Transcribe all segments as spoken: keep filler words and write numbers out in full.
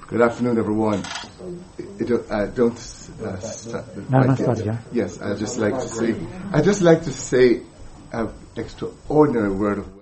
Good afternoon, everyone. It, it, uh, don't uh, start. Namaste. Yes, I just like to say. I just like to say an extraordinary word of welcome.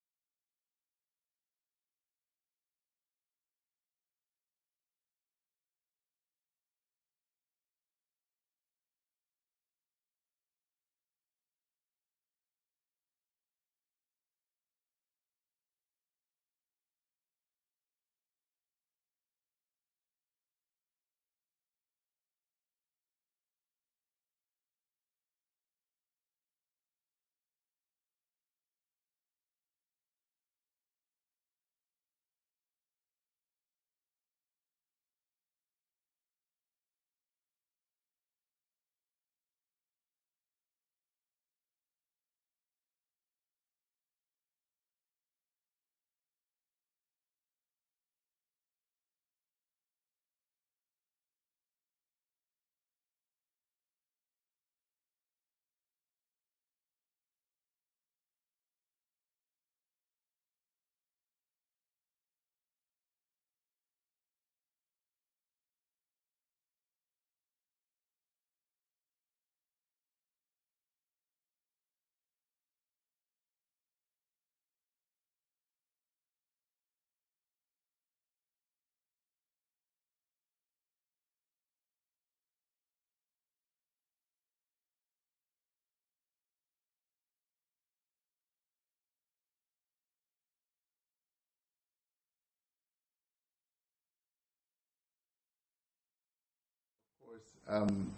Um,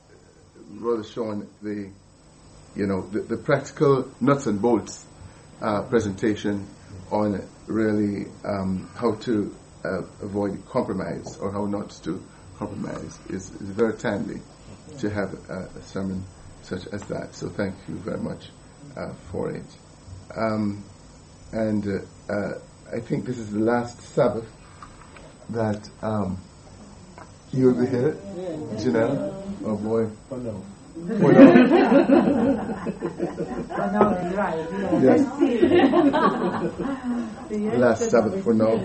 Brother Sean, the you know the, the practical nuts and bolts uh, presentation on really um, how to uh, avoid compromise or how not to compromise is, is very timely to have a, a sermon such as that. So thank you very much uh, for it. Um, and uh, uh, I think this is the last Sabbath that. Um, You'll be here, Janelle? Oh boy. Oh no. Oh no. Oh no, you're right. Yes. Last Sabbath for now.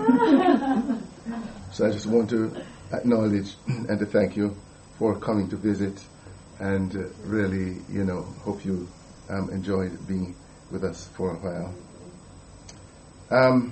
So I just want to acknowledge and to thank you for coming to visit, and uh, really, you know, hope you um, enjoyed being with us for a while. Um.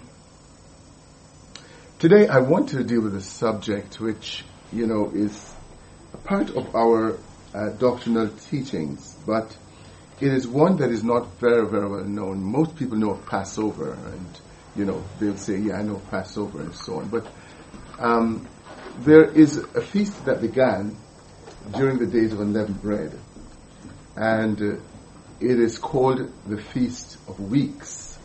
Today I want to deal with a subject which, you know, is a part of our uh, doctrinal teachings, but it is one that is not very, very well known. Most people know of Passover, and, you know, they'll say, yeah, I know Passover and so on. But um, there is a feast that began during the days of unleavened bread, and uh, it is called the Feast of Weeks.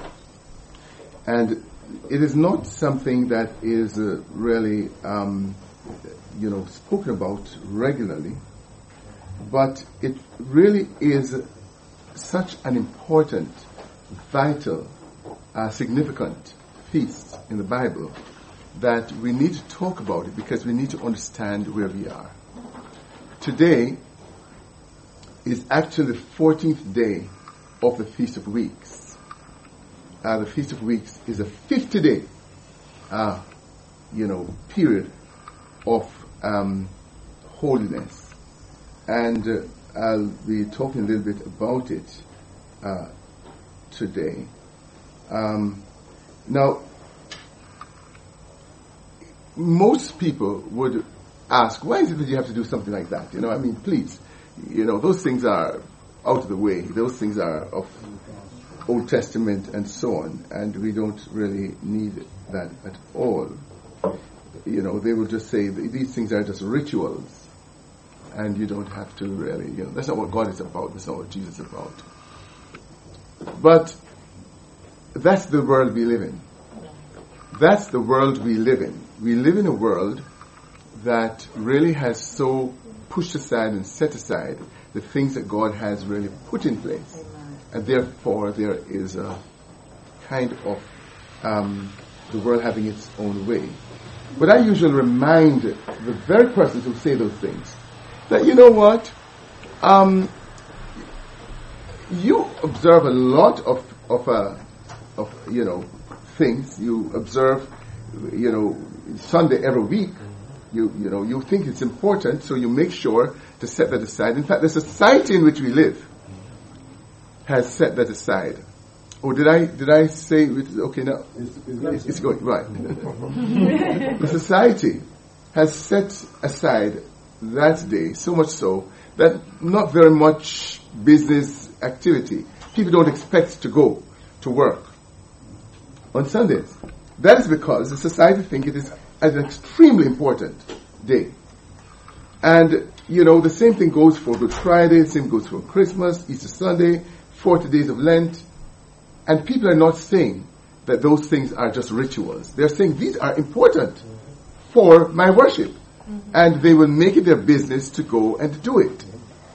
And it is not something that is uh, really, um, you know, spoken about regularly, but it really is such an important, vital, uh, significant feast in the Bible that we need to talk about it because we need to understand where we are. Today is actually the fourteenth day of the Feast of Weeks. Uh, the Feast of Weeks is a fifty-day, uh, you know, period of um, holiness, and uh, I'll be talking a little bit about it uh, today. Um, now, most people would ask, why is it that you have to do something like that? You know, I mean, please, you know, those things are out of the way. Those things are of Old Testament and so on, and we don't really need that at all. You know, they will just say these things are just rituals, and you don't have to really, you know, that's not what God is about, that's not what Jesus is about. But that's the world we live in. That's the world we live in. We live in a world that really has so pushed aside and set aside the things that God has really put in place. And therefore, there is a kind of um, the world having its own way. But I usually remind the very persons who say those things that, you know what, um, you observe a lot of of, uh, of you know things. You observe you know, Sunday every week. You, you know, you think it's important, so you make sure to set that aside. In fact, the society in which we live has set that aside. Oh, did I, did I say, okay, now, it's, it's, it's going, right. The society has set aside that day, so much so, that not very much business activity. People don't expect to go to work on Sundays. That is because the society thinks it is an extremely important day. And, you know, the same thing goes for Good Friday, the same goes for Christmas, Easter Sunday, forty days of Lent. And people are not saying that those things are just rituals. They're saying these are important for my worship. Mm-hmm. And they will make it their business to go and do it.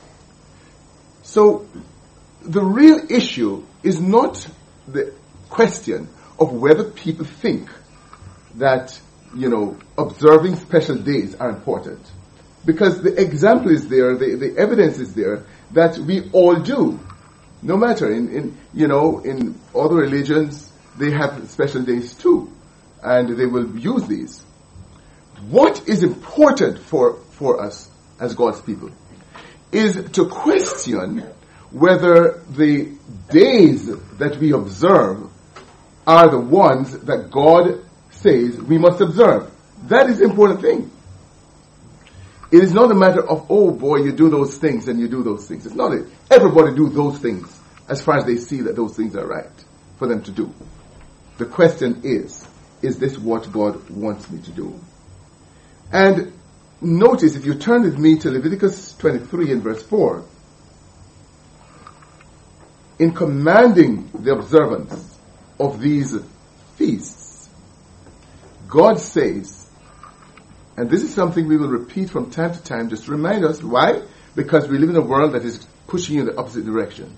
So, the real issue is not the question of whether people think that, you know, observing special days are important. Because the example is there, the, the evidence is there, that we all do. No matter, in, in, you know, in other religions, they have special days too. And they will use these. What is important for, for us as God's people is to question whether the days that we observe are the ones that God says we must observe. That is the important thing. It is not a matter of, oh boy, you do those things and you do those things. It's not it. Everybody do those things as far as they see that those things are right for them to do. The question is, is this what God wants me to do? And notice, if you turn with me to Leviticus twenty-three and verse four, in commanding the observance of these feasts, God says, and this is something we will repeat from time to time, just to remind us, why? Because we live in a world that is pushing you in the opposite direction.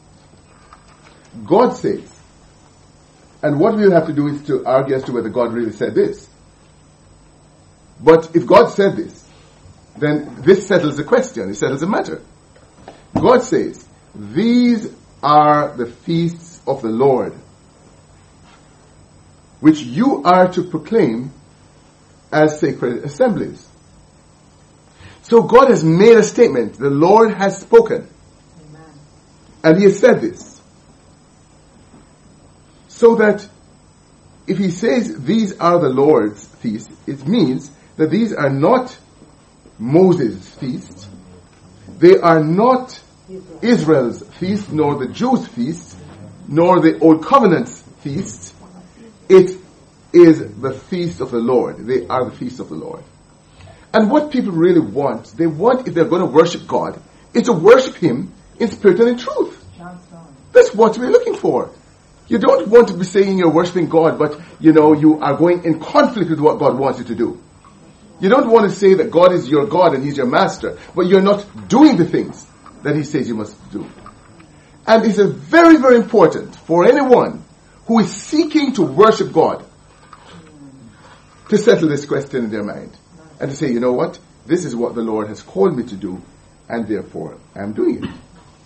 God says, and what we'll have to do is to argue as to whether God really said this. But if God said this, then this settles the question, it settles the matter. God says, these are the feasts of the Lord, which you are to proclaim as sacred assemblies. So God has made a statement. The Lord has spoken. Amen. And He has said this. So that if He says these are the Lord's feasts, it means that these are not Moses' feasts. They are not Israel's feast, nor the Jews' feast, nor the Old Covenant's feast. It is the feast of the Lord. They are the feast of the Lord. And what people really want, they want, if they're going to worship God, is to worship Him in spirit and in truth. That's what we're looking for. You don't want to be saying you're worshiping God, but, you know, you are going in conflict with what God wants you to do. You don't want to say that God is your God and He's your master, but you're not doing the things that He says you must do. And it's a very, very important for anyone who is seeking to worship God to settle this question in their mind and to say, you know what, this is what the Lord has called me to do, and therefore I'm doing it.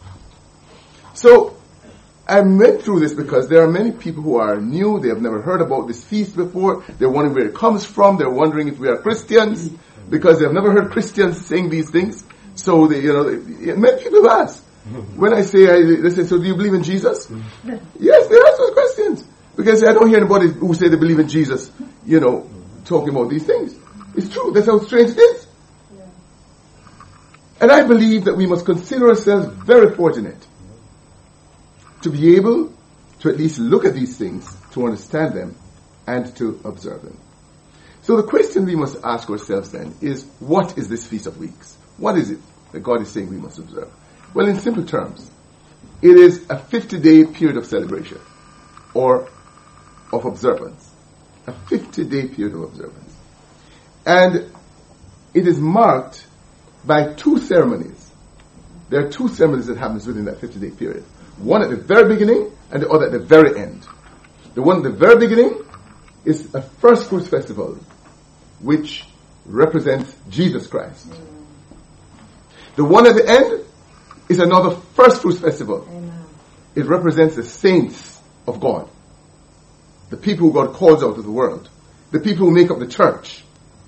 So I went through this because there are many people who are new, they have never heard about this feast before, they're wondering where it comes from, they're wondering if we are Christians, because they've never heard Christians saying these things. So they, you know, they, many people ask. When I say, I, they say, so do you believe in Jesus? Yes, they ask those questions. Because I don't hear anybody who say they believe in Jesus, you know, talking about these things. It's true. That's how strange it is. Yeah. And I believe that we must consider ourselves very fortunate to be able to at least look at these things, to understand them, and to observe them. So the question we must ask ourselves then is, what is this Feast of Weeks? What is it that God is saying we must observe? Well, in simple terms, it is a fifty-day period of celebration, or of observance. A fifty-day period of observance. And it is marked by two ceremonies. There are two ceremonies that happens within that fifty-day period. One at the very beginning and the other at the very end. The one at the very beginning is a first fruits festival, which represents Jesus Christ. The one at the end is another first fruits festival. Amen. It represents the saints of God, the people who God calls out of the world. the people who make up the church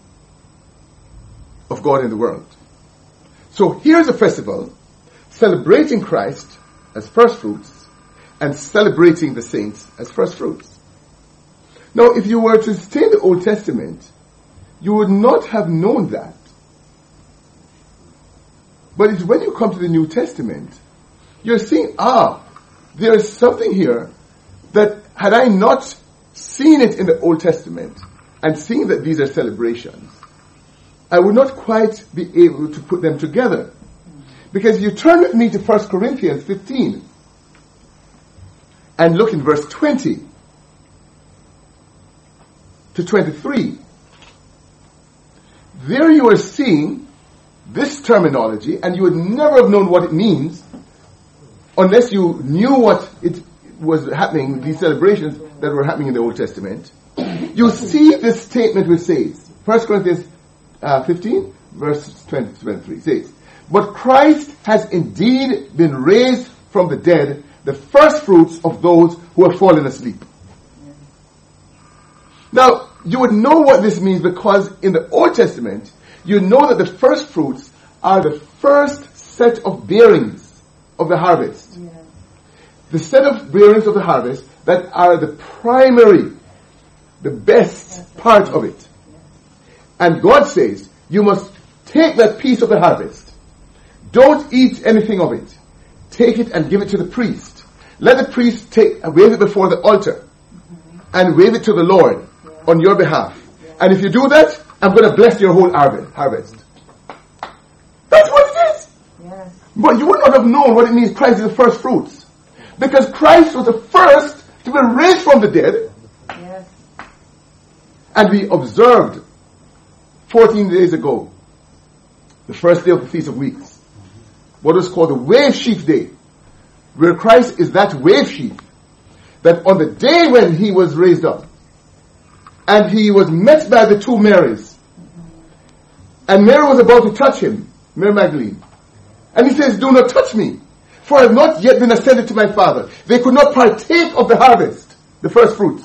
of God in the world. So here's a festival celebrating Christ as first fruits and celebrating the saints as first fruits. Now, if you were to stay in the Old Testament, you would not have known that. But it's when you come to the New Testament, you're seeing, ah, there is something here that had I not seen it in the Old Testament and seen that these are celebrations, I would not quite be able to put them together. Because if you turn with me to First Corinthians fifteen and look in verse twenty to twenty-three, there you are seeing this terminology, and you would never have known what it means unless you knew what it was happening, these celebrations that were happening in the Old Testament. You see this statement which says, First Corinthians uh, fifteen, verse twenty to twenty-three says, "But Christ has indeed been raised from the dead, the first fruits of those who have fallen asleep." Now, you would know what this means because in the Old Testament, you know that the first fruits are the first set of bearings of the harvest. Yeah. The set of bearings of the harvest that are the primary, the best part of it. And God says, you must take that piece of the harvest. Don't eat anything of it. Take it and give it to the priest. Let the priest take, wave it before the altar and wave it to the Lord on your behalf. And if you do that, I'm going to bless your whole harvest. That's what it is. Yes. But you would not have known what it means Christ is the first fruits. Because Christ was the first to be raised from the dead. Yes. And we observed fourteen days ago, the first day of the Feast of Weeks, what was called the Wave Sheaf Day, where Christ is that wave sheaf, that on the day when he was raised up, and he was met by the two Marys, and Mary was about to touch him, Mary Magdalene, and he says, "Do not touch me, for I have not yet been ascended to my Father." They could not partake of the harvest, the first fruits,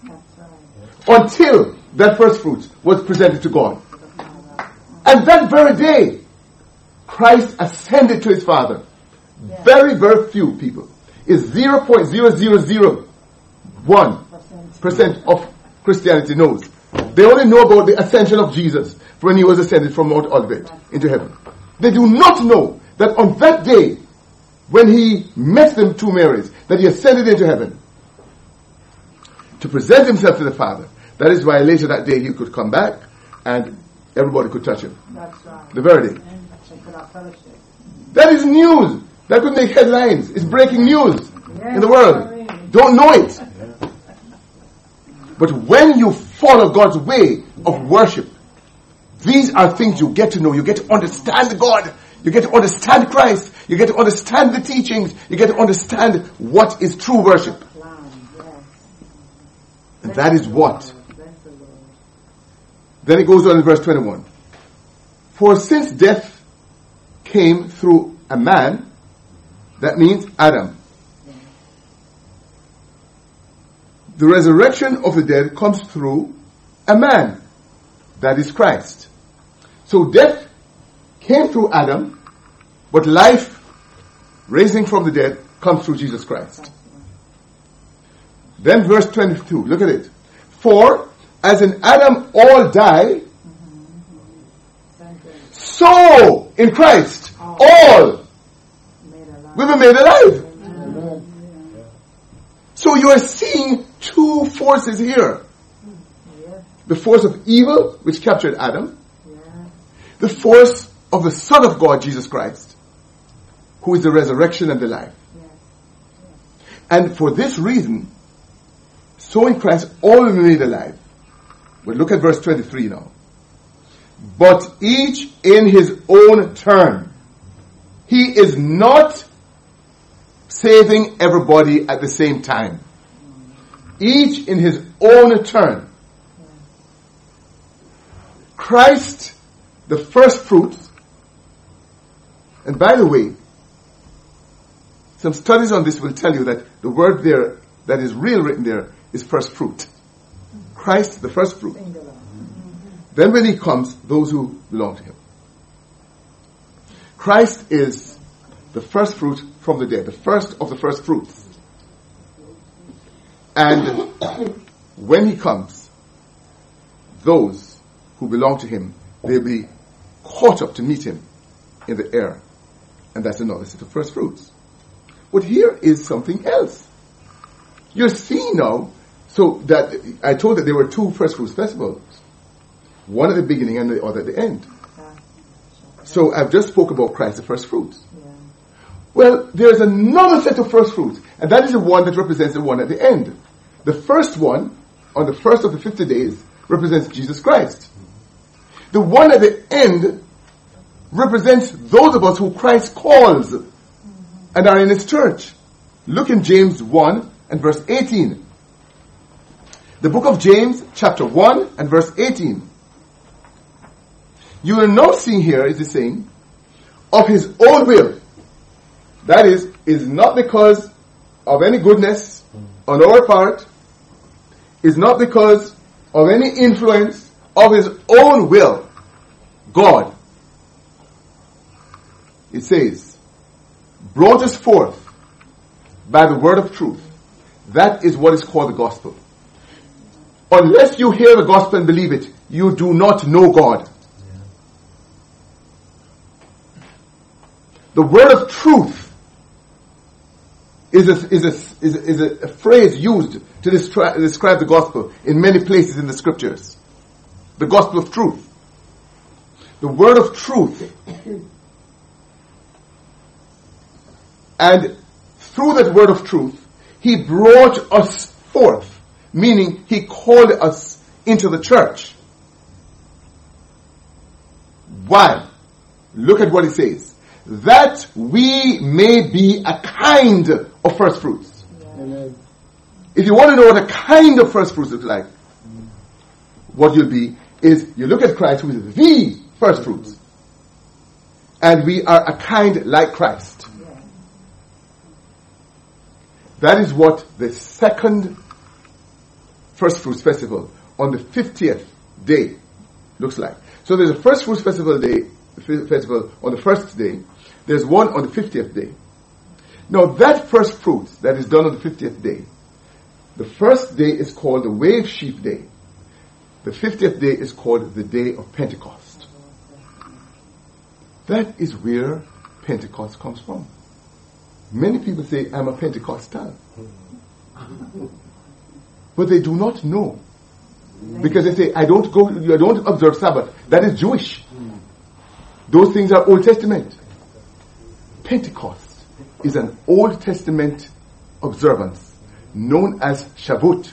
until that first fruit was presented to God. And that very day, Christ ascended to his Father. Yeah. Very, very few people. It's zero point zero zero zero one percent of Christianity knows. They only know about the ascension of Jesus when he was ascended from Mount Olivet into heaven. They do not know that on that day, when he met them two Marys, that he ascended into heaven to present himself to the Father. That is why later that day he could come back and everybody could touch him. That's right. The very day. That is news. That could make headlines. It's breaking news yes, in the world. Don't know it. But when you follow God's way of worship, these are things you get to know. You get to understand God. You get to understand Christ. You get to understand the teachings. You get to understand what is true worship. And that is what. Then it goes on in verse twenty-one. "For since death came through a man," that means Adam, "the resurrection of the dead comes through a man," that is Christ. So death came through Adam, but life, raising from the dead, comes through Jesus Christ. Then verse twenty-two, look at it. "For as in Adam all die, so in Christ all will be made alive." So you are seeing two forces here. The force of evil, which captured Adam. The force of the Son of God, Jesus Christ, who is the resurrection and the life. And for this reason, so in Christ all will be made alive. But look at verse twenty-three now. "But each in his own turn. He is not saving everybody at the same time. Each in his own turn." Christ, the first fruits. And by the way, some studies on this will tell you that the word there that is real written there is first fruit. Christ, the first fruit. Then when he comes, those who belong to him. Christ is the first fruit from the dead, the first of the first fruits. And when he comes, those who belong to him, they'll be caught up to meet him in the air. And that's another set of first fruits. But here is something else. You're seeing now, so that I told that there were two first fruits festivals. One at the beginning and the other at the end. So I've just spoke about Christ, the first fruits. Well, there's another set of first fruits, and that is the one that represents the one at the end. The first one, on the first of the fifty days, represents Jesus Christ. The one at the end represents those of us who Christ calls and are in his church. Look in James one and verse eighteen. The book of James, chapter one and verse eighteen. You will now see here is the saying, of his own will. That is, is not because of any goodness on our part, is not because of any influence, of his own will. God, it says, brought us forth by the word of truth. That is what is called the gospel. Unless you hear the gospel and believe it, you do not know God. The word of truth is a, is a, is a, is a, a phrase used to describe, describe the gospel in many places in the scriptures. The gospel of truth. The word of truth. And through that word of truth, he brought us forth, meaning he called us into the church. Why? Look at what he says. That we may be a kind of first fruits. Amen. If you want to know what a kind of first fruits looks like, what you'll be is you look at Christ, who is the first fruits. And we are a kind like Christ. That is what the second first fruits festival on the fiftieth day looks like. So there's a first fruits festival day, festival on the first day. There's one on the fiftieth day. Now that first fruits that is done on the fiftieth day, the first day is called the wave sheaf day. The fiftieth day is called the day of Pentecost. That is where Pentecost comes from. Many people say, I'm a Pentecostal. But they do not know. Because they say, I don't go, I don't observe Sabbath. That is Jewish. Those things are Old Testament. Pentecost is an Old Testament observance known as Shavuot.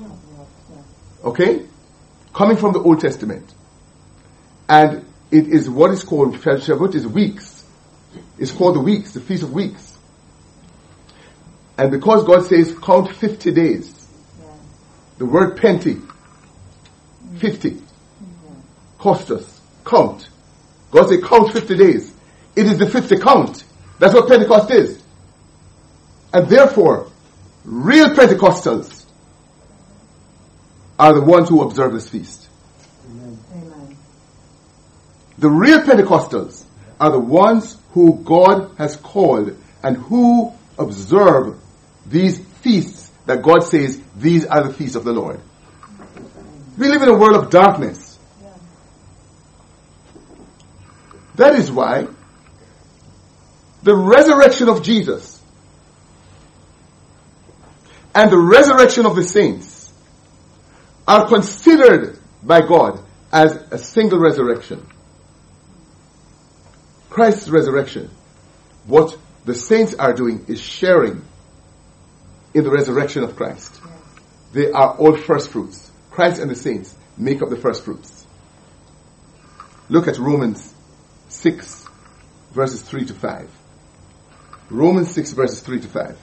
Okay? Coming from the Old Testament. And it is what is called, Shavuot is weeks. It's called the weeks, the Feast of Weeks. And because God says count fifty days, the word penti, fifty, Costus, count. God says count fifty days. It is the fifty count. That's what Pentecost is. And therefore, real Pentecostals are the ones who observe this feast. Amen. The real Pentecostals are the ones who God has called and who observe these feasts that God says these are the feasts of the Lord. We live in a world of darkness. That is why the resurrection of Jesus and the resurrection of the saints are considered by God as a single resurrection. Christ's resurrection, what the saints are doing is sharing in the resurrection of Christ. They are all first fruits. Christ and the saints make up the first fruits. Look at Romans six verses three to five. Romans six verses three to five.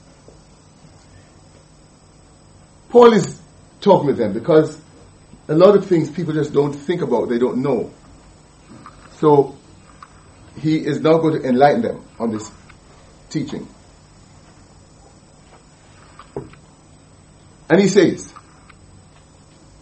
Paul is talking with them because a lot of things people just don't think about, they don't know. So he is now going to enlighten them on this teaching. And he says,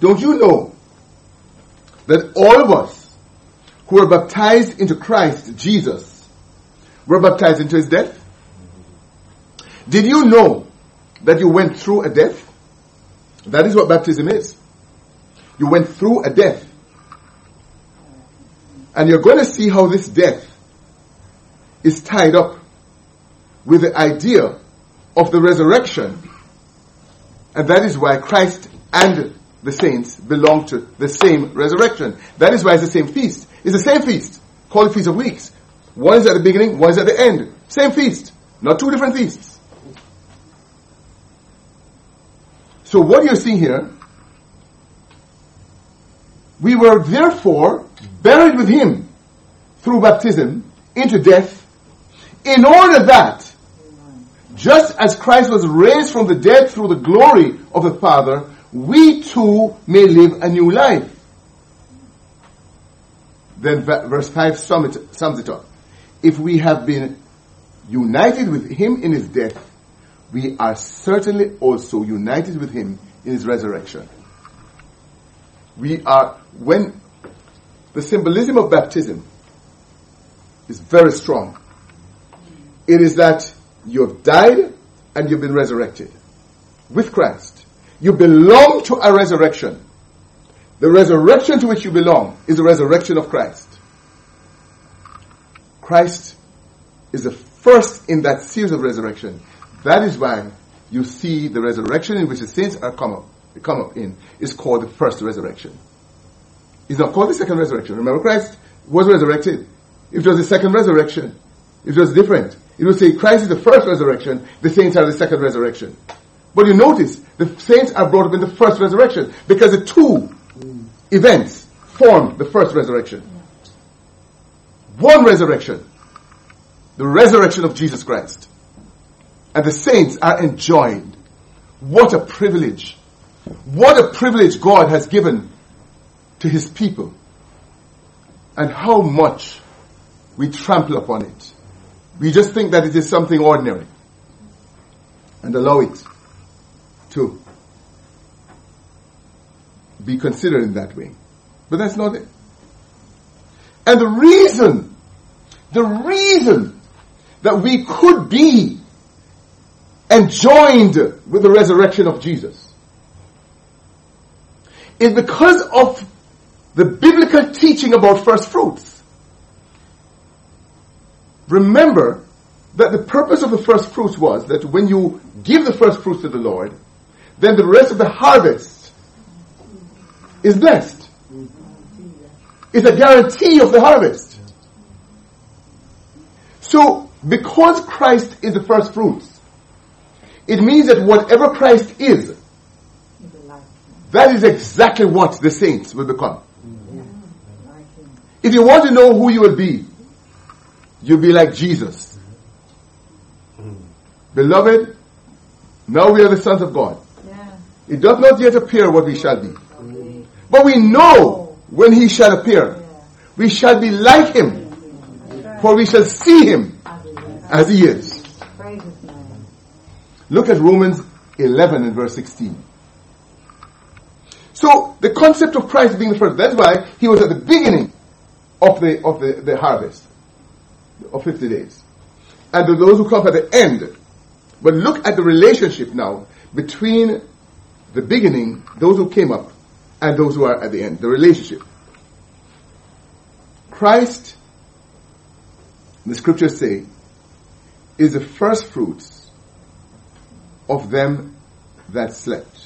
Don't you know that all of us who were baptized into Christ Jesus were baptized into his death? Did you know that you went through a death? That is what baptism is. You went through a death. And you're going to see how this death is tied up with the idea of the resurrection. And that is why Christ and the saints belong to the same resurrection. That is why it's the same feast. It's the same feast, called the Feast of Weeks. One is at the beginning, one is at the end. Same feast, not two different feasts. So what you're seeing here, we were therefore buried with him through baptism into death, in order that, just as Christ was raised from the dead through the glory of the Father, we too may live a new life. Then verse five sums it, sums it up. If we have been united with him in his death, we are certainly also united with him in his resurrection. We are, when the symbolism of baptism is very strong, it is that you have died and you've been resurrected with Christ. You belong to a resurrection. The resurrection to which you belong is the resurrection of Christ. Christ is the first in that series of resurrection. That is why you see the resurrection in which the saints are come up, come up in is called the first resurrection. It's not called the second resurrection. Remember, Christ was resurrected. If it was the second resurrection, it was different. It would say Christ is the first resurrection, the saints are the second resurrection. But you notice, the saints are brought up in the first resurrection because the two mm. events form the first resurrection. One resurrection. The resurrection of Jesus Christ. And the saints are enjoying. What a privilege. What a privilege God has given to his people. And how much we trample upon it. We just think that it is something ordinary. And allow it to be considered in that way. But that's not it. And the reason, the reason that we could be enjoined with the resurrection of Jesus is because of the biblical teaching about first fruits. Remember that the purpose of the first fruits was that when you give the first fruits to the Lord, then the rest of the harvest is blessed. It's a guarantee of the harvest. So, because Christ is the first fruits, it means that whatever Christ is, that is exactly what the saints will become. If you want to know who you will be, you'll be like Jesus. Beloved, now we are the sons of God. It does not yet appear what we shall be. But we know when he shall appear, we shall be like him, for we shall see him as he is. Look at Romans eleven and verse sixteen. So, the concept of Christ being the first, that's why he was at the beginning of the of the, the harvest of fifty days. And those who come at the end. But look at the relationship now between the beginning, those who came up, and those who are at the end. The relationship. Christ, the scriptures say, is the first fruits of them that slept.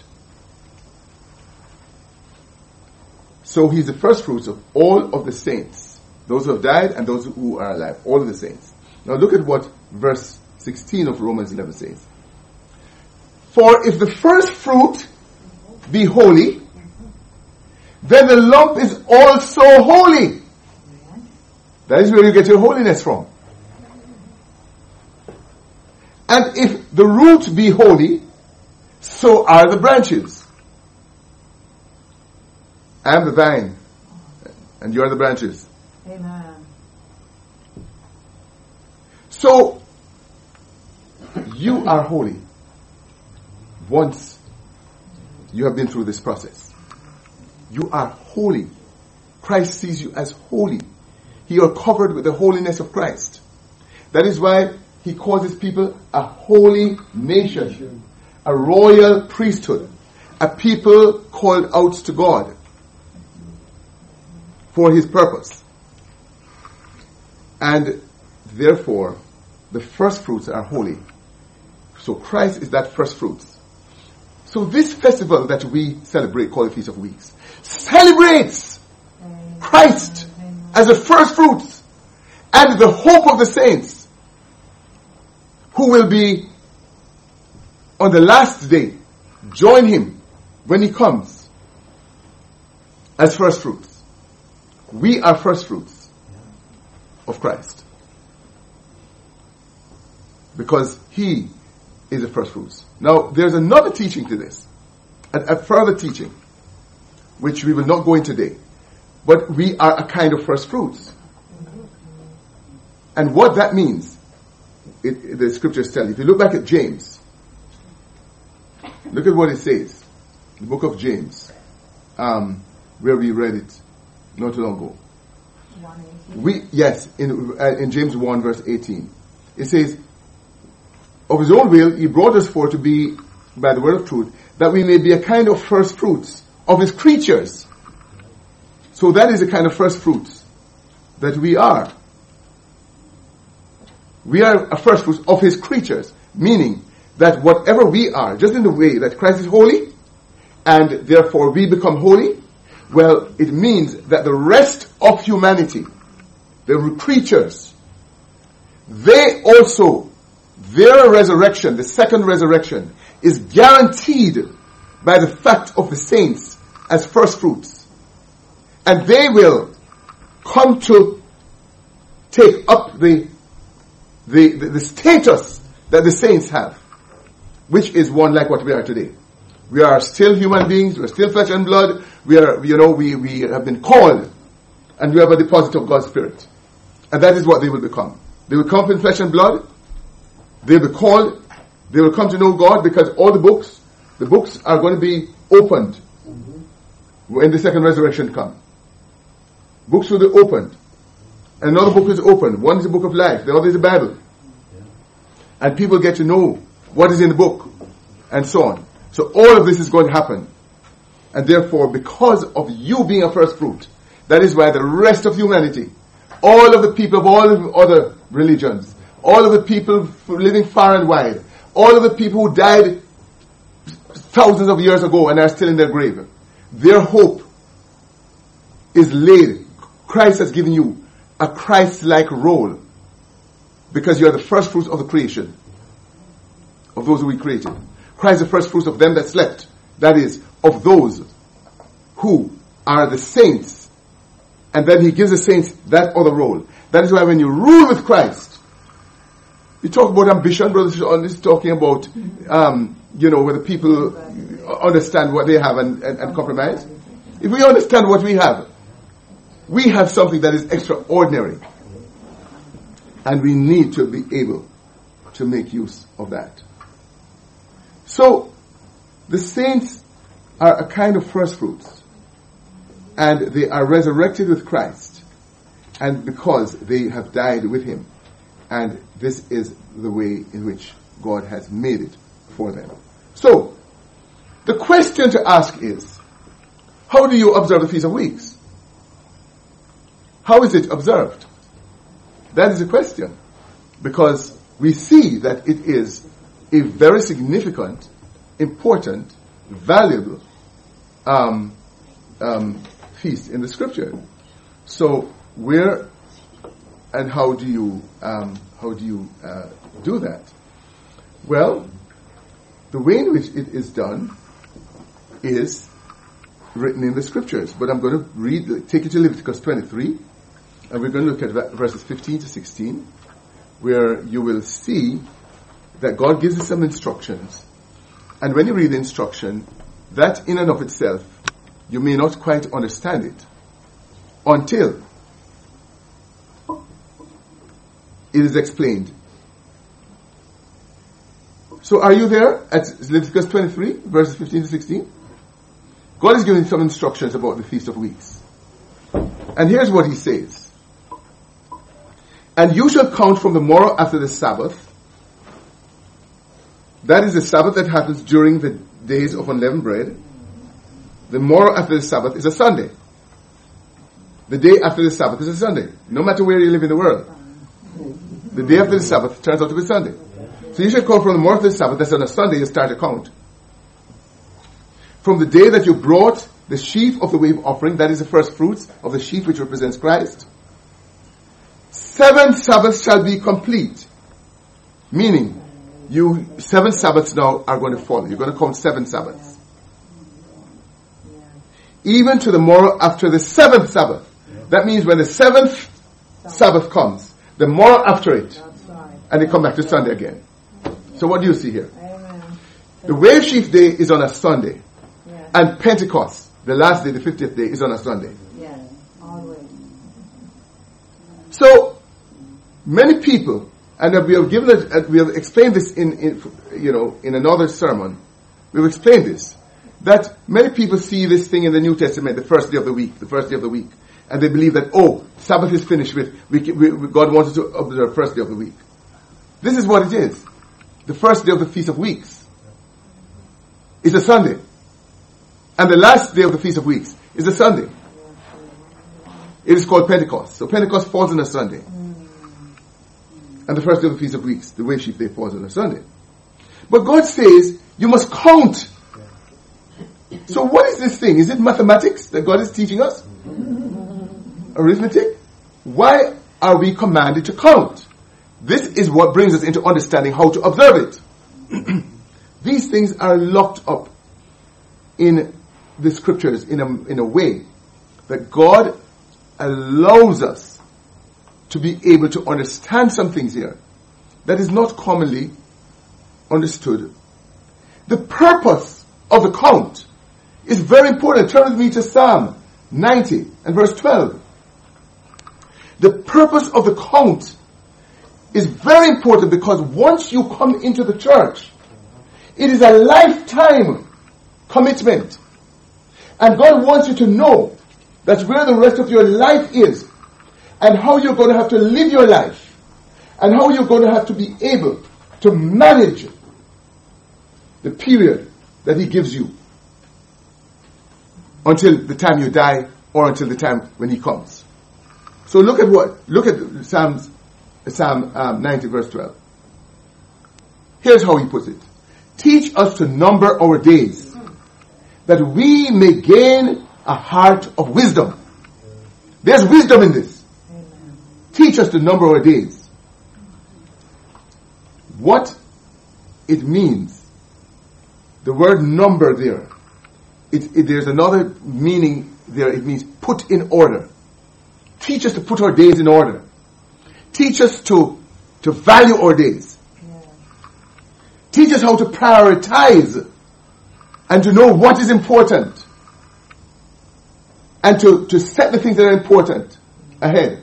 So he's the first fruits of all of the saints. Those who have died and those who are alive. All of the saints. Now look at what verse sixteen of Romans eleven says. For if the first fruit be holy, then the lump is also holy. That is where you get your holiness from. And if the root be holy, so are the branches. I am the vine, and you are the branches. Amen. So, you are holy once you have been through this process. You are holy. Christ sees you as holy. You are covered with the holiness of Christ. That is why he calls his people a holy nation, a royal priesthood, a people called out to God for his purpose. And therefore, the first fruits are holy. So Christ is that first fruits. So this festival that we celebrate, called the Feast of Weeks, celebrates Christ as the first fruits and the hope of the saints who will be on the last day, join him when he comes as first fruits. We are first fruits of Christ because he is the first fruits. Now, there's another teaching to this, a, a further teaching, which we will not go into today. But we are a kind of first fruits. And what that means, it, it, the scriptures tell you. If you look back at James, look at what it says. The book of James, um, where we read it not too long ago. We, yes, in, uh, in James one verse eighteen. It says, of his own will, he brought us forth to be, by the word of truth, that we may be a kind of first fruits of his creatures. So that is the kind of first fruits that we are. We are a first fruits of his creatures, meaning that whatever we are, just in the way that Christ is holy, and therefore we become holy, well, it means that the rest of humanity, the creatures, they also, their resurrection, the second resurrection, is guaranteed by the fact of the saints as first fruits. And they will come to take up the, the, the, the status that the saints have, which is one like what we are today. We are still human beings, we are still flesh and blood, we are, you know, we, we have been called, and we have a deposit of God's Spirit. And that is what they will become. They will come in flesh and blood, they will be called, they will come to know God, because all the books, the books are going to be opened when the second resurrection comes. Books will be opened. Another book is opened. One is the book of life. The other is the Bible. And people get to know what is in the book. And so on. So all of this is going to happen. And therefore, because of you being a first fruit, that is why the rest of humanity, all of the people of all of the other religions, all of the people living far and wide, all of the people who died thousands of years ago and are still in their grave, their hope is laid. Christ has given you a Christ-like role because you are the first fruits of the creation, of those who we created. Christ is the first fruits of them that slept. That is, of those who are the saints. And then he gives the saints that other role. That is why when you rule with Christ, you talk about ambition, brothers. This is talking about, um, you know, whether people understand what they have and, and, and compromise. If we understand what we have, we have something that is extraordinary. And we need to be able to make use of that. So, the saints are a kind of first fruits. And they are resurrected with Christ. And because they have died with him. And this is the way in which God has made it for them. So, the question to ask is, how do you observe the Feast of Weeks? How is it observed? That is the question. Because we see that it is a very significant, important, valuable um, um, feast in the scripture. So where and how do you um, how do you uh, do that? Well, the way in which it is done is written in the scriptures. But I'm going to read, take you to Leviticus twenty-three, and we're going to look at verses fifteen to sixteen, where you will see that God gives us some instructions. And when you read the instruction, that in and of itself, you may not quite understand it until it is explained. So are you there at Leviticus twenty-three, verses fifteen to sixteen? God is giving some instructions about the Feast of Weeks. And here's what he says. And you shall count from the morrow after the Sabbath. That is the Sabbath that happens during the days of unleavened bread. The morrow after the Sabbath is a Sunday. The day after the Sabbath is a Sunday. No matter where you live in the world. The day after the Sabbath turns out to be Sunday. So you should count from the morrow after the Sabbath. That's on a Sunday you start to count. From the day that you brought the sheaf of the wave offering, that is the first fruits of the sheaf which represents Christ. Seven Sabbaths shall be complete. Meaning, you seven Sabbaths now are going to follow. You're going to count seven Sabbaths. Even to the morrow after the seventh Sabbath. That means when the seventh Sabbath comes, the morrow after it, and they come back to Sunday again. So what do you see here? The wave sheaf day is on a Sunday. And Pentecost, the last day, the fiftieth day, is on a Sunday. Yeah, always. So, many people, and we have given it, we have explained this in, in, you know, in another sermon. We've explained this, that many people see this thing in the New Testament, the first day of the week, the first day of the week, and they believe that, oh, Sabbath is finished with, we, we, God wants us to observe the first day of the week. This is what it is. The first day of the Feast of Weeks is a Sunday. And the last day of the Feast of Weeks is a Sunday. It is called Pentecost. So Pentecost falls on a Sunday. And the first day of the Feast of Weeks, the wave sheaf day, falls on a Sunday. But God says, you must count. So what is this thing? Is it mathematics that God is teaching us? Arithmetic? Why are we commanded to count? This is what brings us into understanding how to observe it. These things are locked up in the scriptures in a, in a way that God allows us to be able to understand some things here that is not commonly understood. The purpose of the count is very important. Turn with me to Psalm ninety and verse twelve. The purpose of the count is very important because once you come into the church, it is a lifetime commitment. And God wants you to know that's where the rest of your life is, and how you're going to have to live your life, and how you're going to have to be able to manage the period that He gives you until the time you die or until the time when He comes. So look at what, look at Psalms, Psalm um, ninety verse twelve. Here's how he puts it. Teach us to number our days, that we may gain a heart of wisdom. There's wisdom in this. Amen. Teach us to number our days. What it means, the word number there, it, it, there's another meaning there. It means put in order. Teach us to put our days in order. Teach us to, to value our days. Yeah. Teach us how to prioritize and to know what is important, and to, to set the things that are important ahead.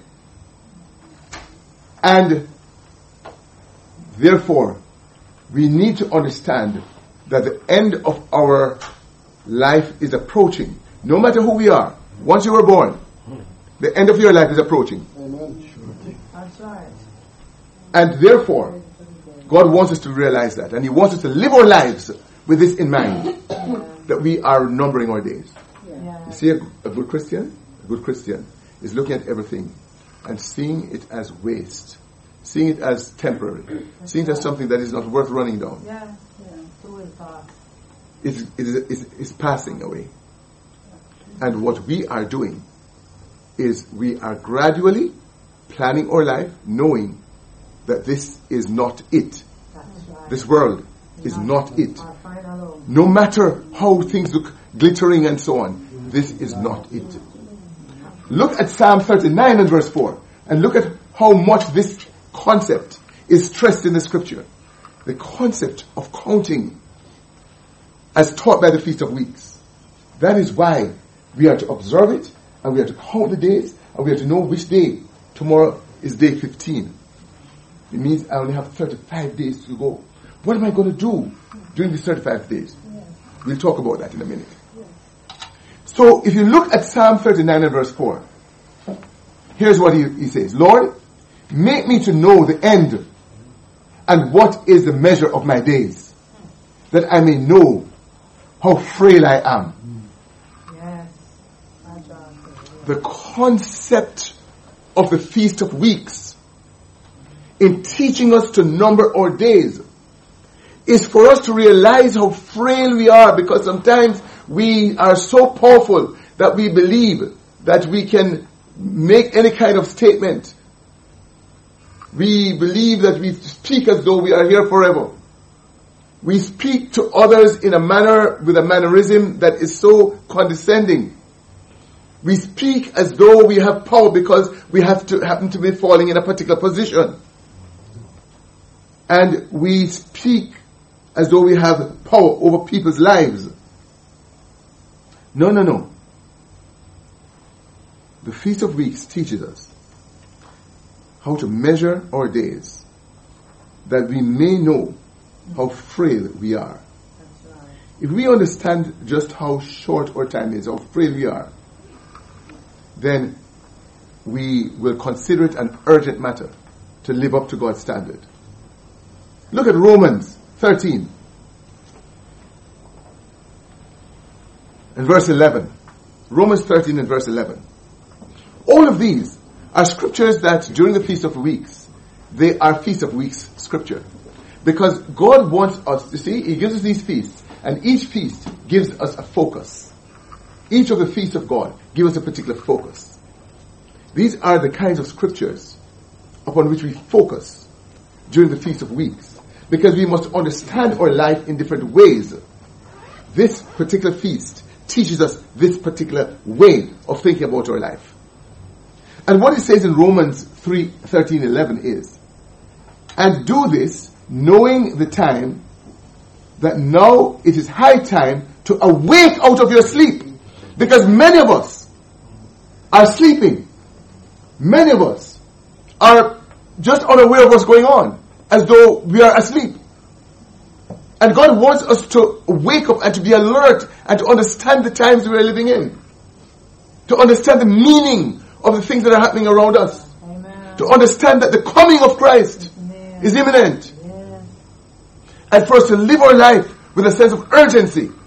And therefore, we need to understand that the end of our life is approaching. No matter who we are, once you were born, the end of your life is approaching. Amen. That's right. And therefore, God wants us to realize that, and He wants us to live our lives with this in mind, that we are numbering our days. Yeah. You see, a, a good Christian, a good Christian is looking at everything and seeing it as waste, seeing it as temporary, seeing it as something that is not worth running down. Yeah, yeah, it will pass. It's, it is, it's, it's passing away. And what we are doing is we are gradually planning our life, knowing that this is not it. Right. This world is not it. No matter how things look glittering and so on, this is not it. Look at Psalm thirty-nine and verse four, and look at how much this concept is stressed in the scripture. The concept of counting as taught by the Feast of Weeks. That is why we are to observe it, and we are to count the days, and we are to know which day. Tomorrow is day fifteen. It means I only have thirty-five days to go. What am I going to do during these thirty-five days? Yes. We'll talk about that in a minute. Yes. So if you look at Psalm thirty-nine and verse four, here's what he, he says. Lord, make me to know the end and what is the measure of my days, that I may know how frail I am. Yes. The concept of the Feast of Weeks in teaching us to number our days is for us to realize how frail we are, because sometimes we are so powerful that we believe that we can make any kind of statement. We believe that we speak as though we are here forever. We speak to others in a manner, with a mannerism that is so condescending. We speak as though we have power because we have to happen to be falling in a particular position. And we speak as though we have power over people's lives. No, no, no. The Feast of Weeks teaches us how to measure our days, that we may know how frail we are. That's right. If we understand just how short our time is, how frail we are, then we will consider it an urgent matter to live up to God's standard. Look at Romans thirteen and verse eleven. Romans thirteen and verse eleven. All of these are scriptures that during the Feast of Weeks, they are Feast of Weeks scripture. Because God wants us to see, He gives us these feasts, and each feast gives us a focus. Each of the feasts of God give us a particular focus. These are the kinds of scriptures upon which we focus during the Feast of Weeks, because we must understand our life in different ways. This particular feast teaches us this particular way of thinking about our life. And what it says in Romans three, thirteen, eleven is, and do this knowing the time, that now it is high time to awake out of your sleep. Because many of us are sleeping. Many of us are just unaware of what's going on, as though we are asleep. And God wants us to wake up and to be alert and to understand the times we are living in. To understand the meaning of the things that are happening around us. Amen. To understand that the coming of Christ Amen. is imminent. Yes. And for us to live our life with a sense of urgency. Yes.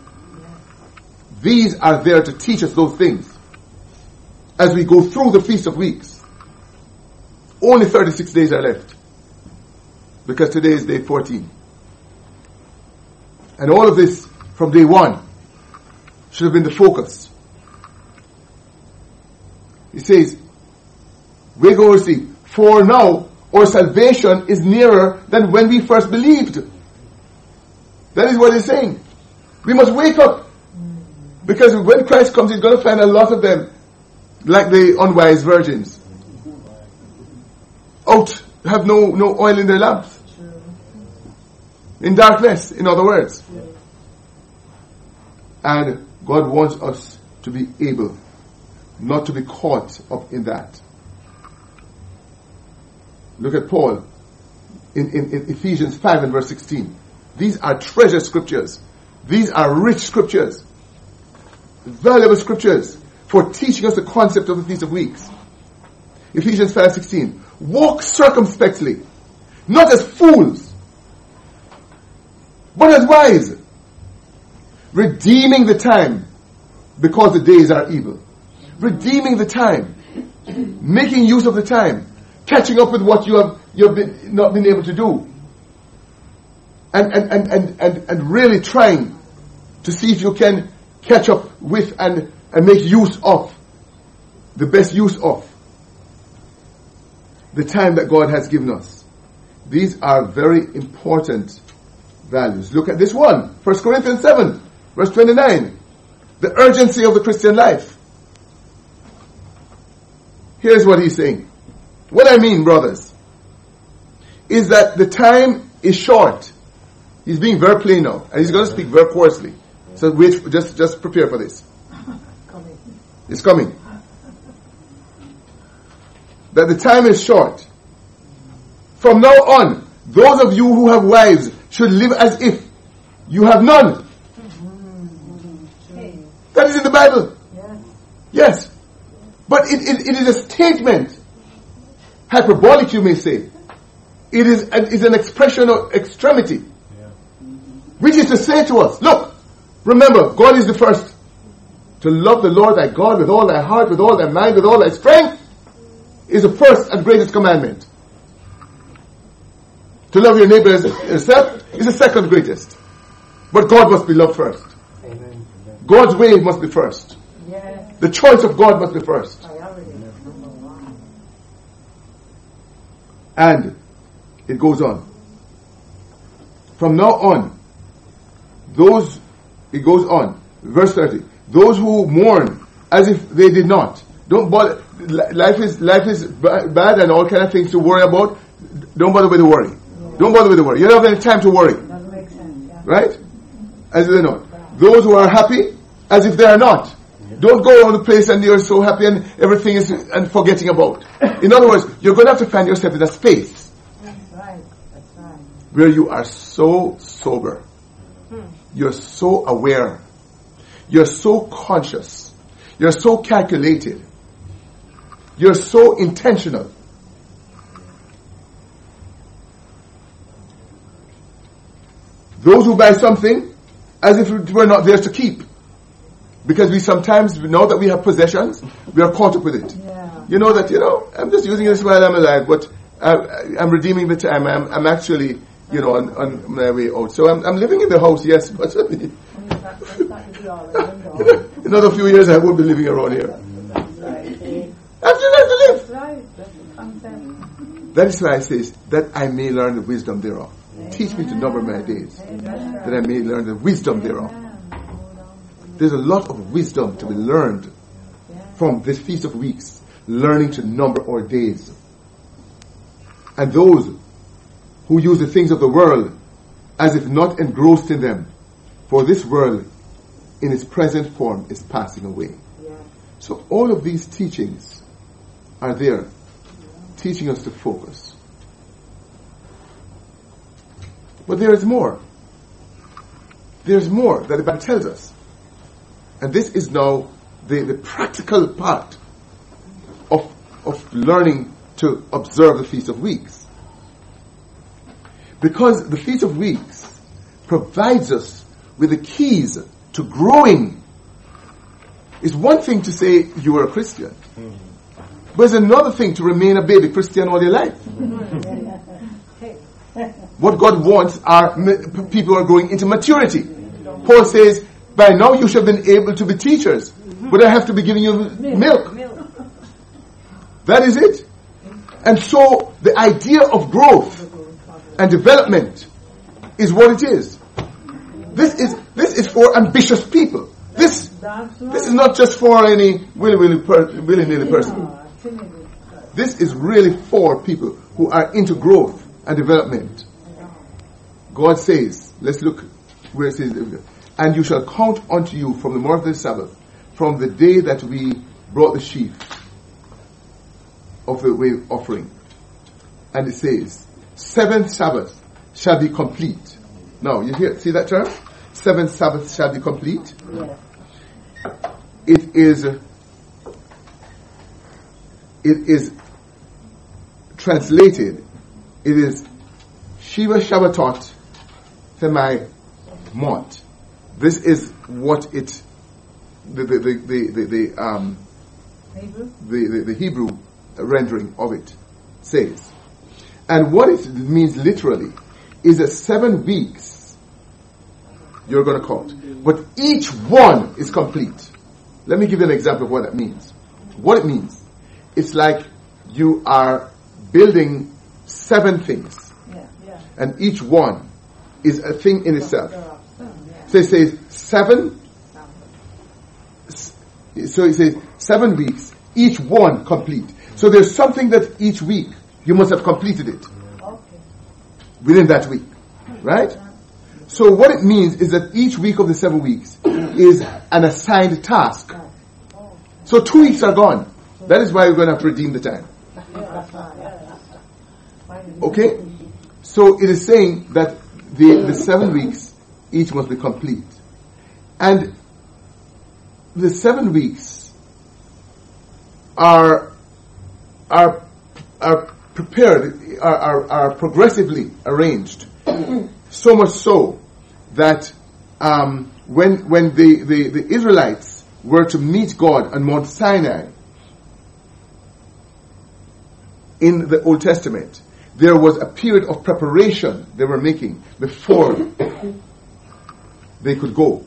These are there to teach us those things as we go through the Feast of Weeks. Only thirty-six days are left, because today is day fourteen. And all of this from day one should have been the focus. He says, we go to see, for now our salvation is nearer than when we first believed. That is what he's saying. We must wake up. Because when Christ comes, he's going to find a lot of them like the unwise virgins. Out, have no, no oil in their lamps. In darkness, in other words. And God wants us to be able not to be caught up in that. Look at Paul in, in, in Ephesians five and verse sixteen. These are treasure scriptures. These are rich scriptures. Valuable scriptures for teaching us the concept of the Feast of Weeks. Ephesians five sixteen. Walk circumspectly, not as fools, but as wise, redeeming the time, because the days are evil. Redeeming the time, making use of the time, catching up with what you have you have been, not been able to do, and and, and, and, and and really trying to see if you can catch up with and, and make use of the best use of the time that God has given us. These are very important values. Look at this one, First Corinthians seven, verse twenty-nine. The urgency of the Christian life. Here's what he's saying. What I mean, brothers, is that the time is short. He's being very plain now, and he's going to speak very coarsely. So wait, just just prepare for this. Coming. It's coming. That the time is short. From now on, those of you who have wives should live as if you have none. That is in the Bible. Yes. Yes. But it, it, it is a statement. Hyperbolic, you may say. It is an, is an expression of extremity. Yeah. Which is to say to us, look, remember, God is the first. To love the Lord thy God with all thy heart, with all thy mind, with all thy strength, is the first and greatest commandment. To love your neighbor as yourself is the second greatest. But God must be loved first. Amen. God's way must be first. Yes. The choice of God must be first. Priority number one. And it goes on. From now on, those, it goes on, verse thirty, those who mourn as if they did not. Don't bother. Life is, life is bad and all kind of things to worry about. Don't bother with the worry. Yeah. Don't bother with the worry. You don't have any time to worry. Doesn't make sense. Yeah. Right? As if they're not. Those who are happy as if they are not. Don't go around the place and you're so happy and everything is and forgetting about. In other words, you're going to have to find yourself in a space That's right. That's right. where you are so sober. Hmm. You're so aware. You're so conscious. You're so calculated. You're so intentional. Those who buy something as if it were not theirs to keep. Because we sometimes know that we have possessions, we are caught up with it. Yeah. You know that, you know, I'm just using this while I'm alive, but I, I'm redeeming the time. I'm, I'm actually, you know, on, on my way out. So I'm, I'm living in the house, yes, but And you start, you start to be all right. another few years I won't be living around here. That's right. eh? I have to learn to live. That's right. That's the concept. That is why I say that I may learn the wisdom thereof. Teach me to number my days, That's that I may learn the wisdom thereof. There's a lot of wisdom to be learned from this Feast of Weeks, learning to number our days. And those who use the things of the world as if not engrossed in them, for this world in its present form is passing away. Yeah. So all of these teachings are there, teaching us to focus. But there is more. There's more that the Bible tells us. And this is now the, the practical part of, of learning to observe the Feast of Weeks. Because the Feast of Weeks provides us with the keys to growing. It's one thing to say you are a Christian. But it's another thing to remain a baby Christian all your life. What God wants are people who are growing into maturity. Paul says, by now you should have been able to be teachers, but I have to be giving you milk. That is it. And so the idea of growth and development is what it is. This is this is for ambitious people. This this is not just for any willy-nilly per, willy-nilly person. This is really for people who are into growth and development. God says, let's look where it says, and you shall count unto you from the morning of the Sabbath, from the day that we brought the sheaf of the wave offering. And it says, seventh Sabbath shall be complete. Now, you hear, see that term? Seventh Sabbath shall be complete. Yeah. It is, it is translated, it is Shiva Shabbatot Themai Mont. This is what it, the the the the, the, the um Hebrew? the, the the Hebrew rendering of it says, and what it means literally is that seven weeks you're going to count, but each one is complete. Let me give you an example of what that means. What it means, it's like you are building seven things, Yeah. Yeah. and each one is a thing in itself. Yeah. So it says seven. So it says seven weeks, each one complete. So there's something that each week you must have completed it Okay. within that week, right? So what it means is that each week of the seven weeks is an assigned task. So two weeks are gone. That is why we're going to have to redeem the time. Okay? So it is saying that the, the seven weeks each must be complete. And the seven weeks are are are prepared, are, are, are progressively arranged, so much so that um, when when the, the, the Israelites were to meet God on Mount Sinai in the Old Testament, there was a period of preparation they were making before they could go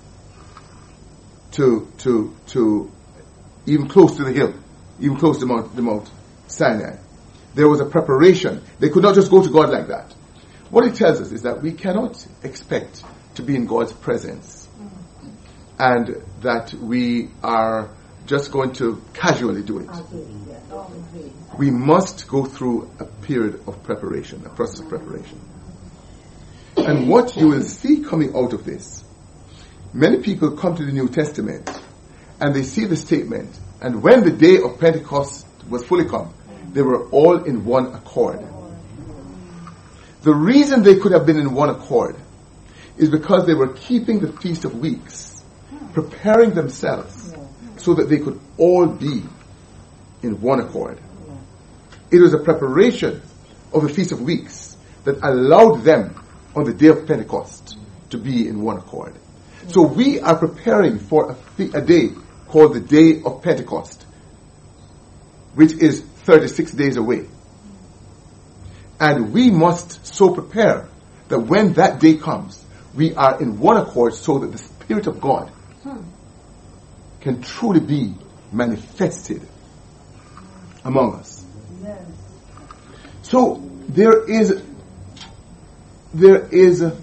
to to to even close to the hill, even close to Mount, the Mount Sinai. There was a preparation. They could not just go to God like that. What it tells us is that we cannot expect to be in God's presence and that we are just going to casually do it. We must go through a period of preparation, a process of preparation. And what you will see coming out of this, many people come to the New Testament and they see the statement, and when the day of Pentecost was fully come, they were all in one accord. The reason they could have been in one accord is because they were keeping the Feast of Weeks, preparing themselves so that they could all be in one accord. It was a preparation of the Feast of Weeks that allowed them on the day of Pentecost to be in one accord. So we are preparing for a, fe- a day called the Day of Pentecost, which is thirty-six days away. And we must so prepare that when that day comes, we are in one accord so that the Spirit of God can truly be manifested among us. Yes. So there is there is a,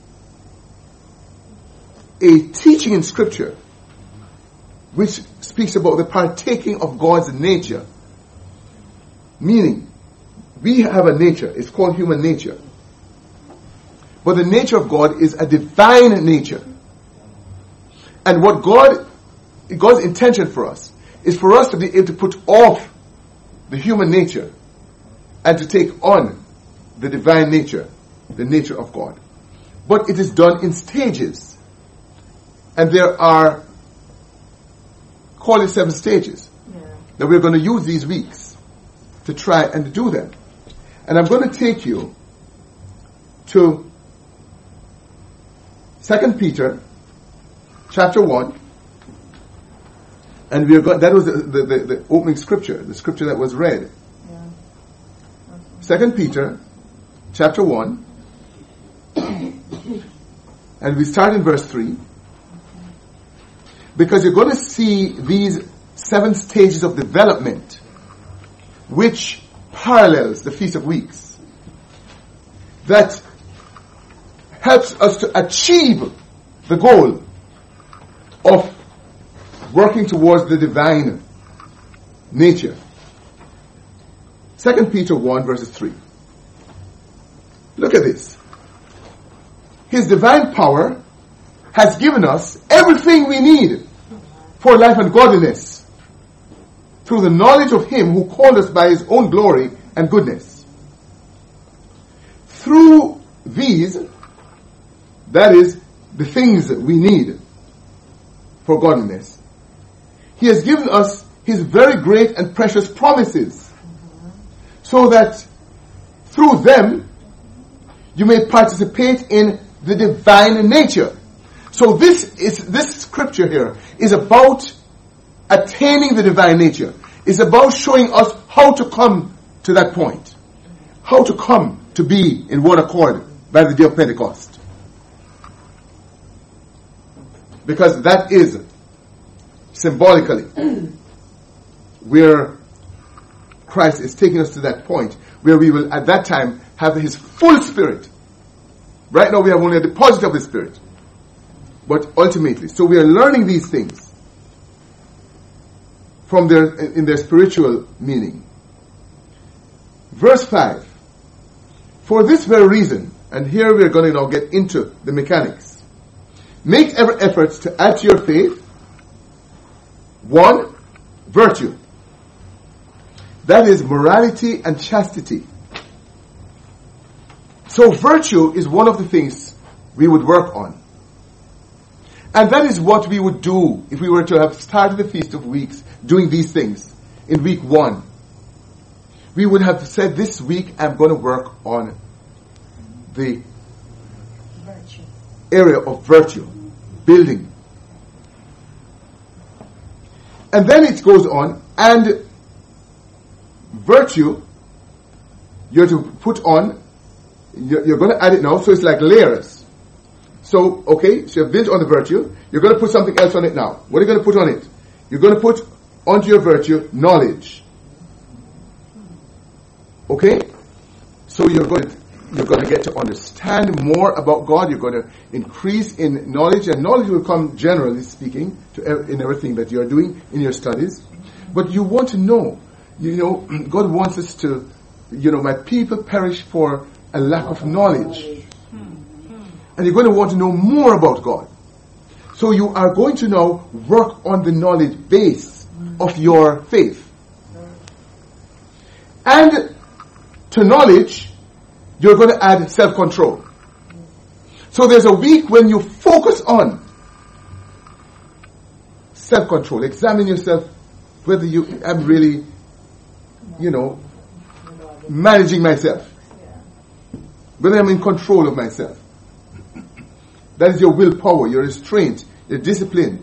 a teaching in Scripture which speaks about the partaking of God's nature. Meaning, we have a nature, it's called human nature. But the nature of God is a divine nature. And what God, God's intention for us is for us to be able to put off the human nature and to take on the divine nature, the nature of God. But it is done in stages. And there are, call it seven stages, yeah, that we're going to use these weeks to try and do them. And I'm going to take you to Second Peter chapter one. And we're going, that was the, the, the, the opening scripture, the scripture that was read. Yeah. Second Peter chapter one. And we start in verse three. Because you're going to see these seven stages of development which parallels the Feast of Weeks, that helps us to achieve the goal of working towards the divine nature. Second Peter one verses three. Look at this. His divine power has given us everything we need for life and godliness through the knowledge of Him who called us by His own glory and goodness. Through these, that is, the things that we need for godliness, He has given us His very great and precious promises, so that through them you may participate in the divine nature. So this is this scripture here is about attaining the divine nature. It's about showing us how to come to that point, how to come to be in one accord by the day of Pentecost. Because that is symbolically where Christ is taking us to that point where we will at that time have His full Spirit. Right now we have only a deposit of His Spirit. But ultimately, so we are learning these things from their, in their spiritual meaning. Verse five. For this very reason, and here we are going to now get into the mechanics. Make every effort to add to your faith one, virtue. That is morality and chastity. So virtue is one of the things we would work on. And that is what we would do if we were to have started the Feast of Weeks doing these things in week one. We would have said, this week I'm going to work on the Virtue. area of virtue, building. And then it goes on, and virtue, you're to put on, you're, you're going to add it now, so it's like layers. So, okay, so you've built on the virtue, you're going to put something else on it now. What are you going to put on it? You're going to put onto your virtue knowledge. Okay? So you're going to, you're going to get to understand more about God, you're going to increase in knowledge, and knowledge will come, generally speaking, to ev- in everything that you're doing in your studies. But you want to know, you know, God wants us to, you know, my people perish for a lack of knowledge. And you're going to want to know more about God. So you are going to now work on the knowledge base of your faith. And to knowledge, you're going to add self-control. So there's a week when you focus on self-control. Examine yourself whether you am really, you know, managing myself. Whether I'm in control of myself. That is your willpower, your restraint, your discipline.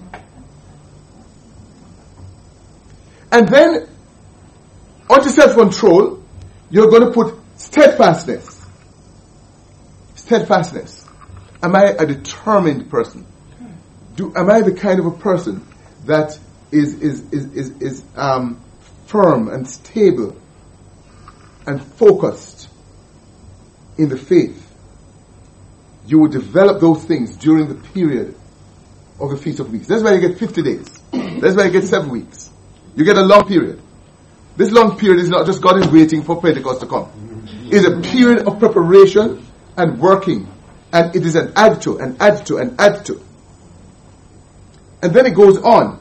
And then, onto self-control, you're going to put steadfastness. Steadfastness. Am I a determined person? Do am I the kind of a person that is is is is, is um, firm and stable and focused in the faith? You will develop those things during the period of the Feast of Weeks. That's why you get fifty days. That's why you get seven weeks. You get a long period. This long period is not just God is waiting for Pentecost to come. It's a period of preparation and working. And it is an add to, and add to, and add to. And then it goes on.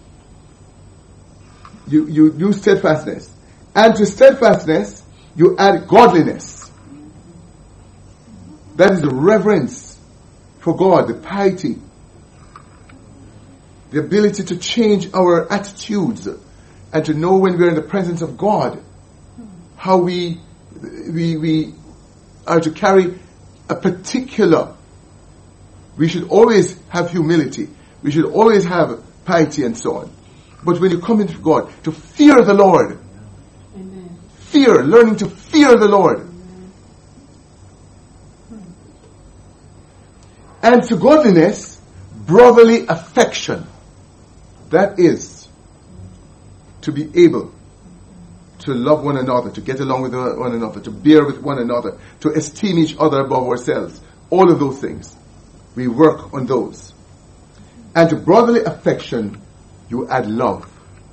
You, you use steadfastness. And to steadfastness, you add godliness. That is the reverence for God, the piety, the ability to change our attitudes and to know when we're in the presence of God, how we we we are to carry a particular. We should always have humility. We should always have piety and so on. But when you come into God, to fear the Lord, Amen. Fear, learning to fear the Lord. And to godliness, brotherly affection. That is to be able to love one another, to get along with one another, to bear with one another, to esteem each other above ourselves. All of those things. We work on those. And to brotherly affection, you add love.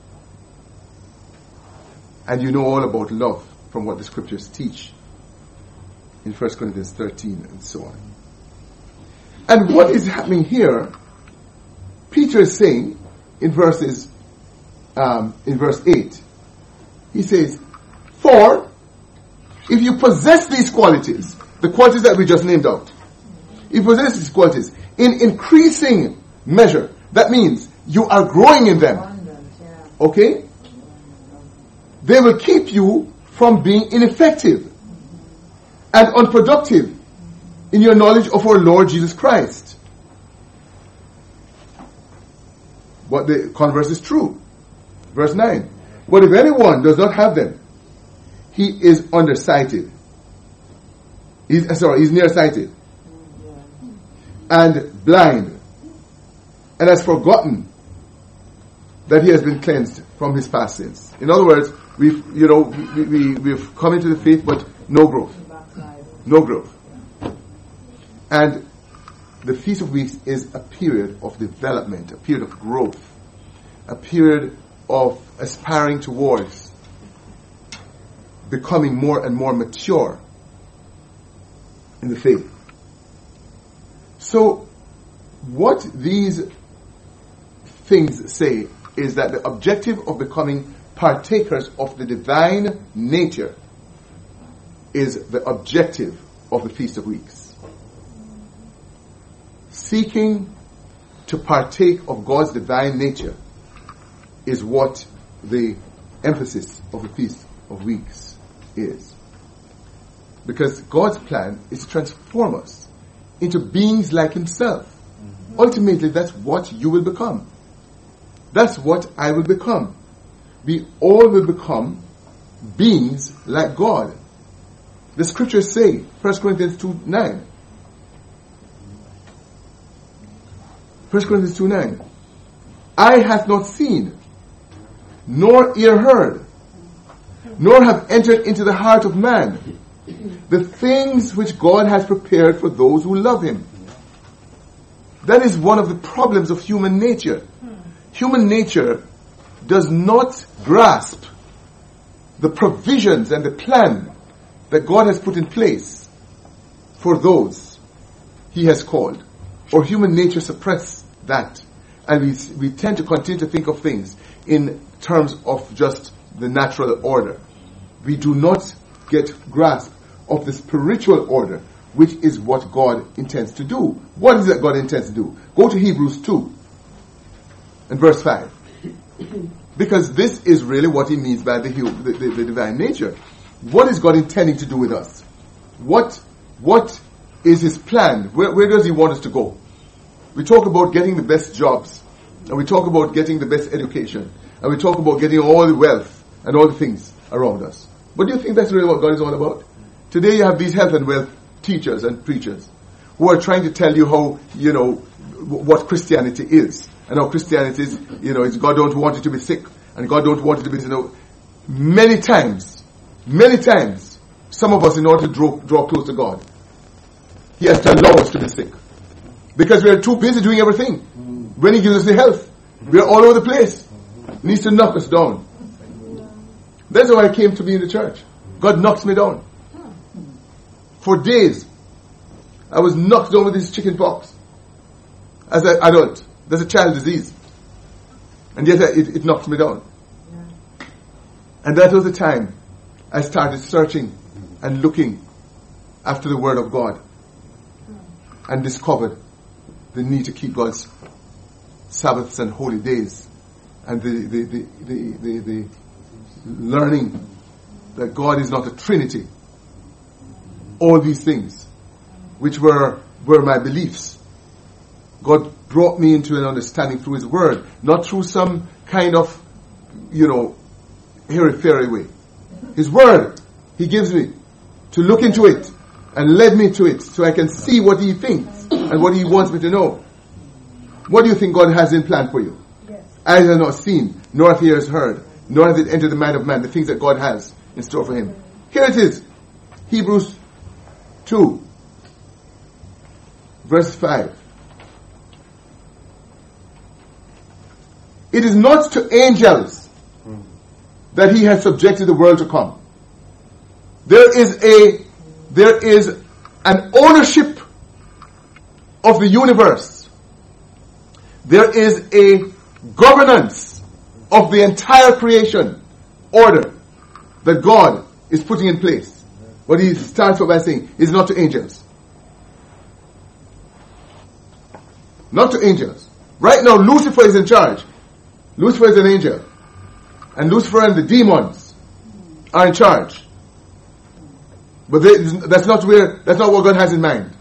And you know all about love from what the scriptures teach in First Corinthians thirteen and so on. And what is happening here, Peter is saying in verses, um, in verse eight, he says, for if you possess these qualities, the qualities that we just named out, if you possess these qualities in increasing measure, that means you are growing in them. Okay? They will keep you from being ineffective and unproductive in your knowledge of our Lord Jesus Christ. But the converse is true. Verse nine. But if anyone does not have them, he is undersighted. He's, sorry, he's nearsighted. And blind. And has forgotten that he has been cleansed from his past sins. In other words, we've, you know, we, we, we've come into the faith, but no growth. No growth. And the Feast of Weeks is a period of development, a period of growth, a period of aspiring towards becoming more and more mature in the faith. So, what these things say is that the objective of becoming partakers of the divine nature is the objective of the Feast of Weeks. Seeking to partake of God's divine nature is what the emphasis of the Feast of Weeks is. Because God's plan is to transform us into beings like Himself. Mm-hmm. Ultimately, that's what you will become. That's what I will become. We all will become beings like God. The scriptures say, First Corinthians two nine. First Corinthians two nine. Eye hath not seen, nor ear heard, nor have entered into the heart of man the things which God has prepared for those who love Him. That is one of the problems of human nature. Human nature does not grasp the provisions and the plan that God has put in place for those He has called. Or human nature suppresses that. And we, we tend to continue to think of things in terms of just the natural order. We do not get grasp of the spiritual order, which is what God intends to do. What is it God intends to do? Go to Hebrews two and verse five. Because this is really what He means by the, the, the, the divine nature. What is God intending to do with us? What, what is His plan? Where, where does He want us to go? We talk about getting the best jobs, and we talk about getting the best education, and we talk about getting all the wealth and all the things around us. But do you think that's really what God is all about? Today you have these health and wealth teachers and preachers who are trying to tell you how, you know, what Christianity is. And how Christianity is, you know, is God don't want you to be sick, and God don't want you to be, you know, many times, many times, some of us, in order to draw, draw close to God, He has to allow us to be sick. Because we are too busy doing everything. When He gives us the health, we are all over the place. He needs to knock us down. That's why I came to be in the church. God knocks me down. For days, I was knocked down with this chicken pox. As an adult, there's a child disease. And yet it, it knocked me down. And that was the time I started searching and looking after the Word of God. And discovered the need to keep God's Sabbaths and holy days. And the, the, the, the, the, the learning that God is not a Trinity. All these things, which were, were my beliefs. God brought me into an understanding through His Word, not through some kind of, you know, hairy-fairy way. His Word, He gives me to look into it and led me to it so I can see what He thinks and what He wants me to know. What do you think God has in plan for you? Yes. Eyes have not seen, nor have ears heard, nor has it entered the mind of man, the things that God has in store for him. Here it is. Hebrews two, verse five. It is not to angels that He has subjected the world to come. There is a, there is an ownership of the universe. There is a governance of the entire creation order that God is putting in place. What He starts off by saying is not to angels. Not to angels. Right now, Lucifer is in charge. Lucifer is an angel. And Lucifer and the demons are in charge. But they, that's not where, that's not what God has in mind.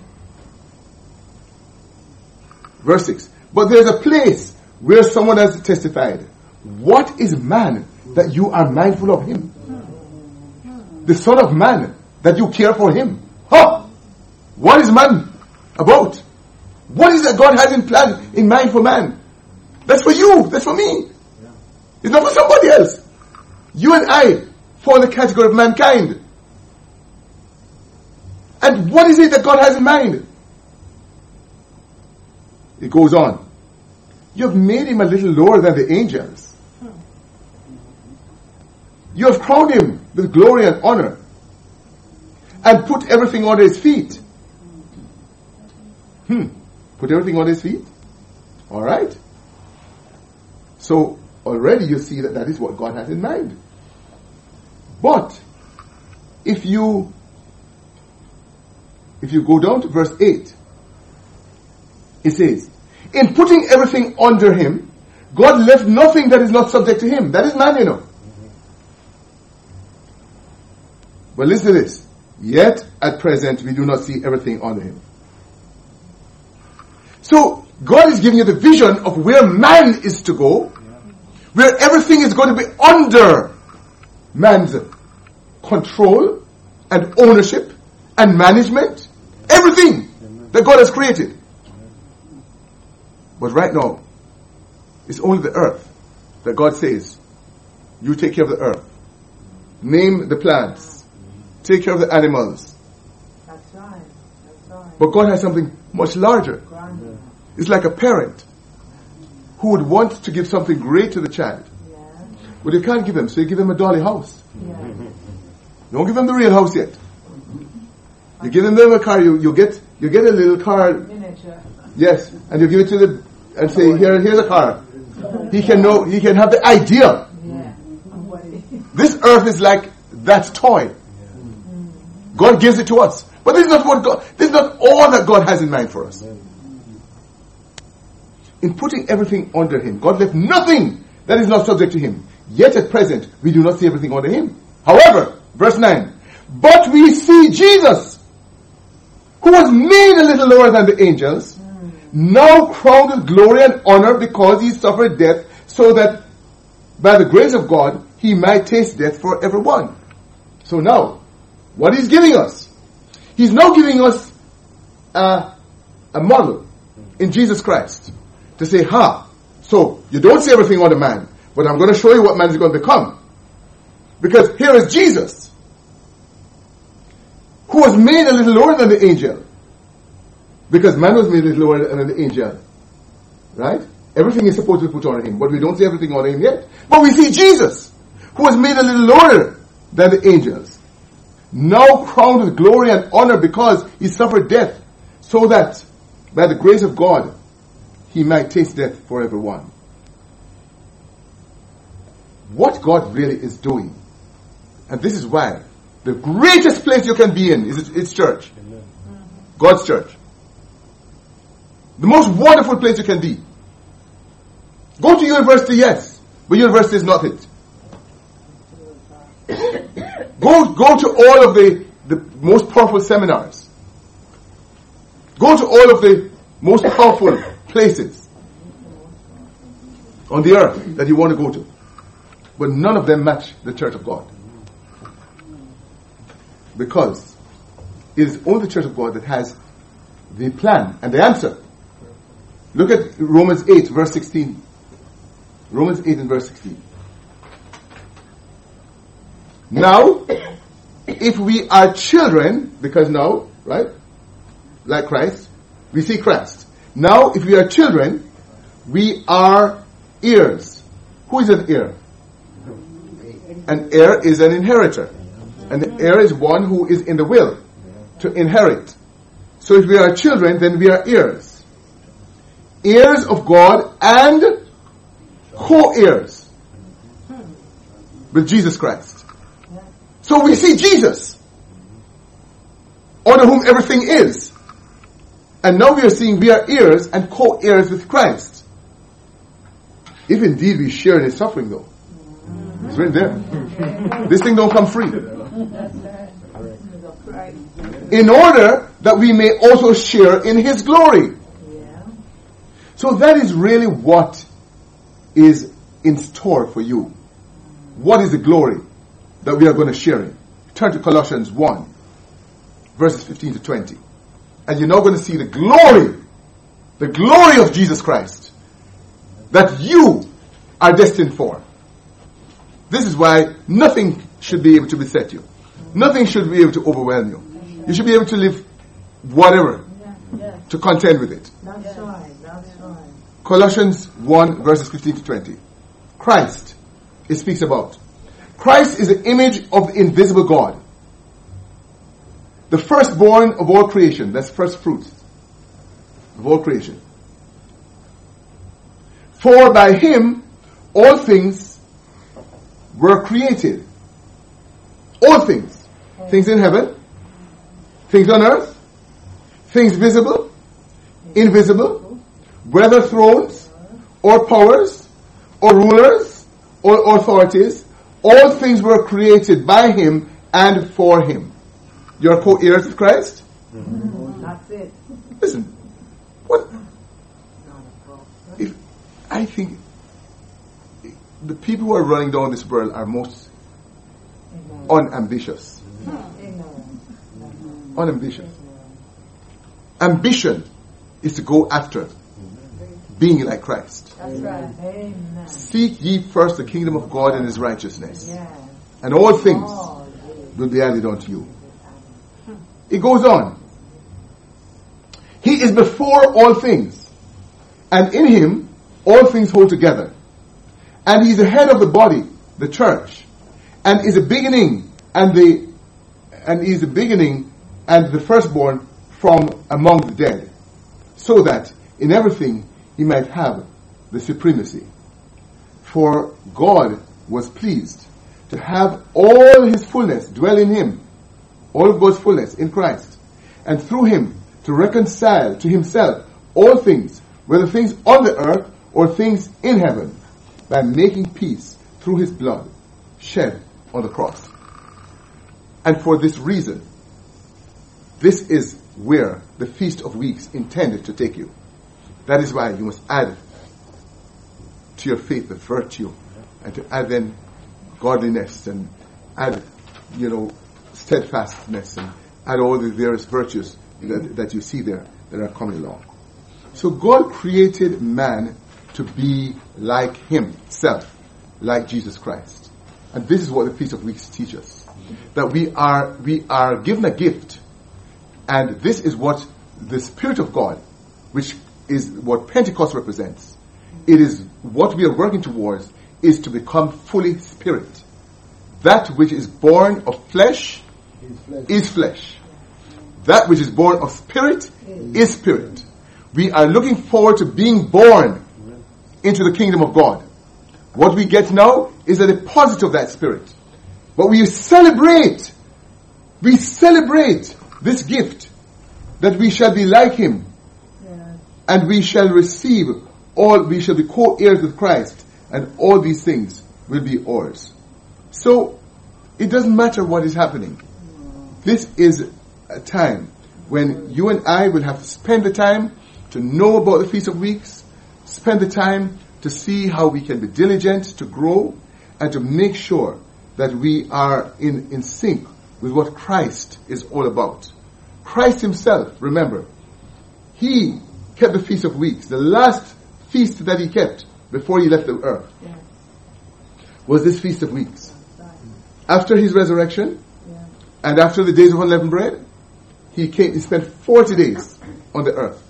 Verse six. But there's a place where someone has testified. What is man that you are mindful of him? The Son of Man that you care for him. Huh? What is man about? What is that God has in plan, in mind for man? That's for you. That's for me. It's not for somebody else. You and I fall in the category of mankind. And what is it that God has in mind? It goes on. You have made him a little lower than the angels. You have crowned him with glory and honor and put everything under his feet. Hmm. Put everything on his feet? All right. So already you see that that is what God has in mind. But if you if you go down to verse eight, it says, In putting everything under him, God left nothing that is not subject to him. That is man, you know. But listen to this. Yet, at present, we do not see everything under him. So, God is giving you the vision of where man is to go, where everything is going to be under man's control and ownership and management. Everything that God has created. But right now, it's only the earth that God says, you take care of the earth. Name the plants. Take care of the animals. That's right. That's right. But God has something much larger. It's like a parent who would want to give something great to the child. Yeah. But you can't give them, so you give them a dolly house. Yeah. Don't give them the real house yet. You give them a car, you, you get you get a little car. Miniature. Yes, and you give it to the and say, here here's a car. He can know he can have the idea. Yeah. This earth is like that toy. God gives it to us. But this is not what God this is not all that God has in mind for us. In putting everything under him, God left nothing that is not subject to him. Yet at present, we do not see everything under him. However, verse nine, but we see Jesus, who was made a little lower than the angels, mm. now crowned with glory and honor because he suffered death, so that by the grace of God, he might taste death for everyone. So now, what he's giving us, he's now giving us a, a model in Jesus Christ. To say, ha, so you don't see everything on the man, but I'm going to show you what man is going to become. Because here is Jesus, who was made a little lower than the angel. Because man was made a little lower than the angel. Right? Everything is supposed to be put on him, but we don't see everything on him yet. But we see Jesus, who was made a little lower than the angels, now crowned with glory and honor because he suffered death, so that by the grace of God, he might taste death for everyone. What God really is doing, and this is why the greatest place you can be in is its church. Amen. God's church. The most wonderful place you can be. Go to university, yes, but university is not it. Go, go to all of the, the most powerful seminars. Go to all of the most powerful places on the earth that you want to go to. But none of them match the church of God. Because it is only the church of God that has the plan and the answer. Look at Romans eight verse sixteen. Romans eight and verse sixteen. Now, if we are children, because now, right, like Christ, we see Christ. Now, if we are children, we are heirs. Who is an heir? An heir is an inheritor. And the heir is one who is in the will to inherit. So if we are children, then we are heirs. Heirs of God and co-heirs with Jesus Christ. So we see Jesus, under whom everything is. And now we are seeing we are heirs and co-heirs with Christ. If indeed we share in his suffering, though. It's right there. This thing don't come free. In order that we may also share in his glory. So that is really what is in store for you. What is the glory that we are going to share in? Turn to Colossians one, verses fifteen to twenty. And you're now going to see the glory, the glory of Jesus Christ that you are destined for. This is why nothing should be able to beset you. Nothing should be able to overwhelm you. You should be able to live whatever to contend with it. That's right, that's right. Colossians one verses fifteen to twenty. Christ, it speaks about. Christ is the image of the invisible God. The firstborn of all creation. That's first fruits of all creation. For by him all things were created. All things. Things in heaven. Things on earth. Things visible. Invisible. whether thrones, or powers, or rulers, or authorities, all things were created by him and for him. You're co-heirs with Christ? Mm-hmm. That's it. Listen, what? If, I think the people who are running down this world are most Amen. unambitious. Amen. Unambitious. Ambition is to go after being like Christ. That's right. Amen. Seek ye first the kingdom of God and his righteousness, Yeah. and all things will be added unto you. It goes on. He is before all things, and in him all things hold together. And he is the head of the body, the church, and is the beginning and the and he is the beginning and the firstborn from among the dead, so that in everything he might have the supremacy. For God was pleased to have all his fullness dwell in him, all of God's fullness in Christ, and through him to reconcile to himself all things, whether things on the earth or things in heaven, by making peace through his blood shed on the cross. And for this reason, this is where the Feast of Weeks intended to take you. That is why you must add to your faith the virtue, and to add then godliness, and add, you know, steadfastness, and add all the various virtues that, that you see there that are coming along. So God created man to be like himself, like Jesus Christ. And this is what the Feast of Weeks teach us. That we are, we are given a gift, and this is what the Spirit of God, which is what Pentecost represents. It is what we are working towards, is to become fully spirit. That which is born of flesh is flesh. Is flesh. That which is born of spirit is spirit. We are looking forward to being born into the kingdom of God. What we get now is a deposit of that spirit. But we celebrate, we celebrate this gift, that we shall be like him, yeah. And we shall receive all, we shall be co-heirs with Christ, and all these things will be ours. So, it doesn't matter what is happening. This is a time when you and I will have to spend the time to know about the Feast of Weeks, spend the time to see how we can be diligent to grow, and to make sure that we are in, in sync with what Christ is all about. Christ himself, remember, he kept the Feast of Weeks. The last feast that he kept before he left the earth yes. was this Feast of Weeks. Right. After his resurrection, yeah. and after the days of unleavened bread, he came. He spent forty days on the earth.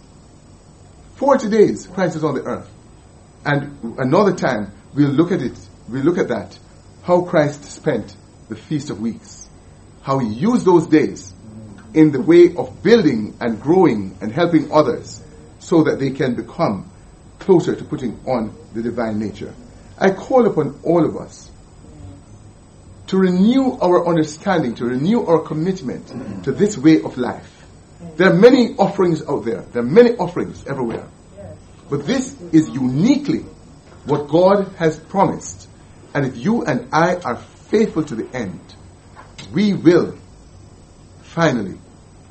Forty days Christ is on the earth. And another time we'll look at it. We'll look at that. How Christ spent the Feast of Weeks. How he used those days in the way of building and growing and helping others, so that they can become closer to putting on the divine nature. I call upon all of us to renew our understanding, to renew our commitment to this way of life. There are many offerings out there. There are many offerings everywhere. But this is uniquely what God has promised. And if you and I are faithful to the end, we will finally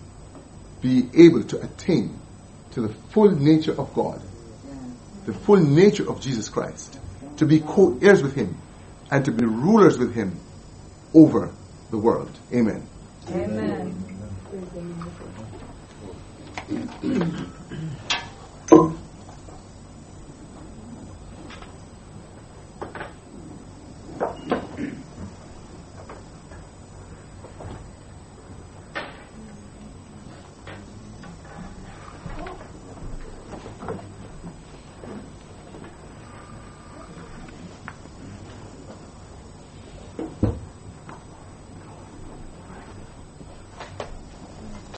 be able to attain to the full nature of God, the full nature of Jesus Christ, to be co-heirs with him, and to be rulers with him over the world. Amen. Amen.